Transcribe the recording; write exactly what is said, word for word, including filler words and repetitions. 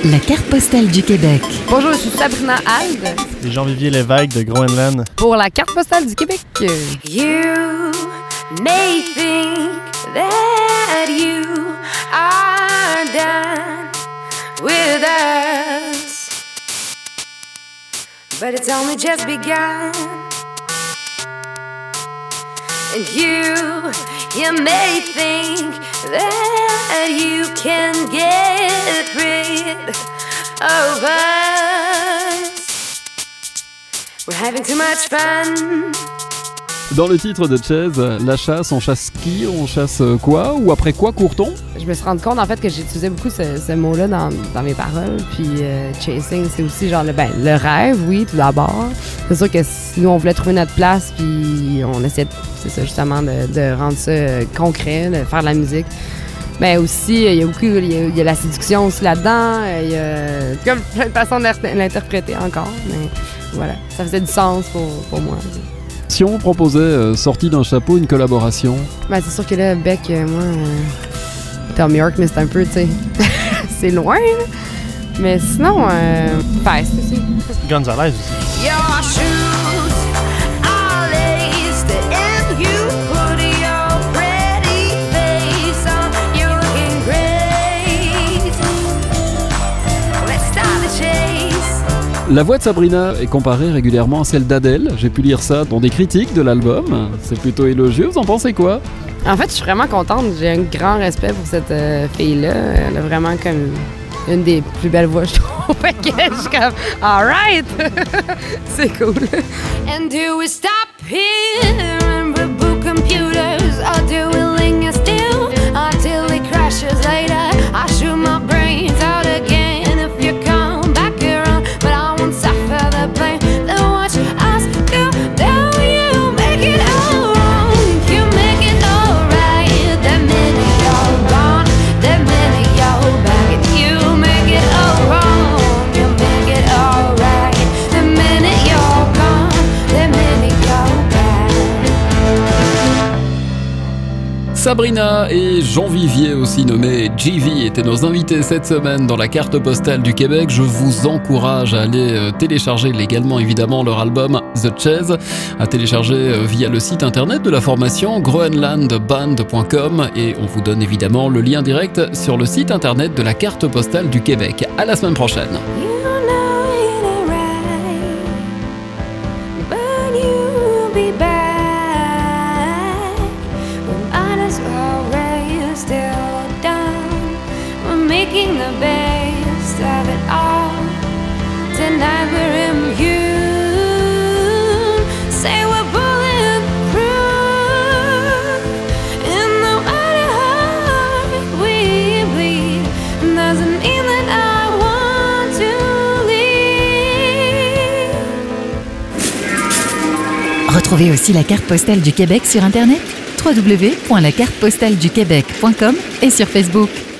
La carte postale du Québec. Bonjour, je suis Sabrina Alde. Et Jean-Vivier Lévesque de Groenland. Pour la carte postale du Québec. You may think that you are done with us, but it's only just begun. And you, you may think that you can get rid of us. We're having too much fun. Dans le titre de Chase, la chasse, on chasse qui? On chasse quoi? Ou après quoi court-on? Je me suis rendu compte en fait que j'utilisais beaucoup ce, ce mot-là dans, dans mes paroles. Puis euh, chasing, c'est aussi genre le, ben, le rêve, oui, tout d'abord. C'est sûr que si nous on voulait trouver notre place, puis on essayait, c'est ça justement, de, de rendre ça euh, concret, de faire de la musique. Mais aussi, il y a beaucoup, il y a, il y a la séduction aussi là-dedans. Il y a comme plein de façons de l'interpréter encore. Mais voilà, ça faisait du sens pour, pour moi. Si on proposait, euh, sorti d'un chapeau, une collaboration? Ben, c'est sûr que là, Beck, euh, moi, euh, Tom York, mais c'est un peu, tu sais, c'est loin, là. Mais sinon, euh, Feist aussi. Gonzalez aussi. Your shoes are laced and you put your pretty face on. You're looking great. Let's start the chase. La voix de Sabrina est comparée régulièrement à celle d'Adèle. J'ai pu lire ça dans des critiques de l'album. C'est plutôt élogieux, vous en pensez quoi? En fait, je suis vraiment contente. J'ai un grand respect pour cette euh, fille-là. Elle a vraiment comme une des plus belles voix, je trouve. Fait que je suis comme, all right! C'est cool. And do we stop here and reboot computers, or do we linger still until it crashes later? I shoot my brains out again if you come back around, but I won't suffer the pain. Then watch us go down. You make it all wrong, you make it all right. The minute you're gone, the minute you're back, and you make it all wrong, you make it all right. The minute you're gone, the minute you're back. Sabrina et Jean-Vivier, aussi nommé G V, étaient nos invités cette semaine dans la carte postale du Québec. Je vous encourage à aller euh, télécharger légalement évidemment leur album The Chase, à télécharger euh, via le site internet de la formation groenland band point com, et on vous donne évidemment le lien direct sur le site internet de la carte postale du Québec. À la semaine prochaine. You know it ain't right, but you'll be back. We might as well raise till dawn. We're making the best of it all. Tonight we're immune. Say we're bulletproof. And no matter how we bleed, doesn't mean that I want to leave. Retrouvez aussi la carte postale du Québec sur Internet, w w w point la carte postale du québec point com et sur Facebook.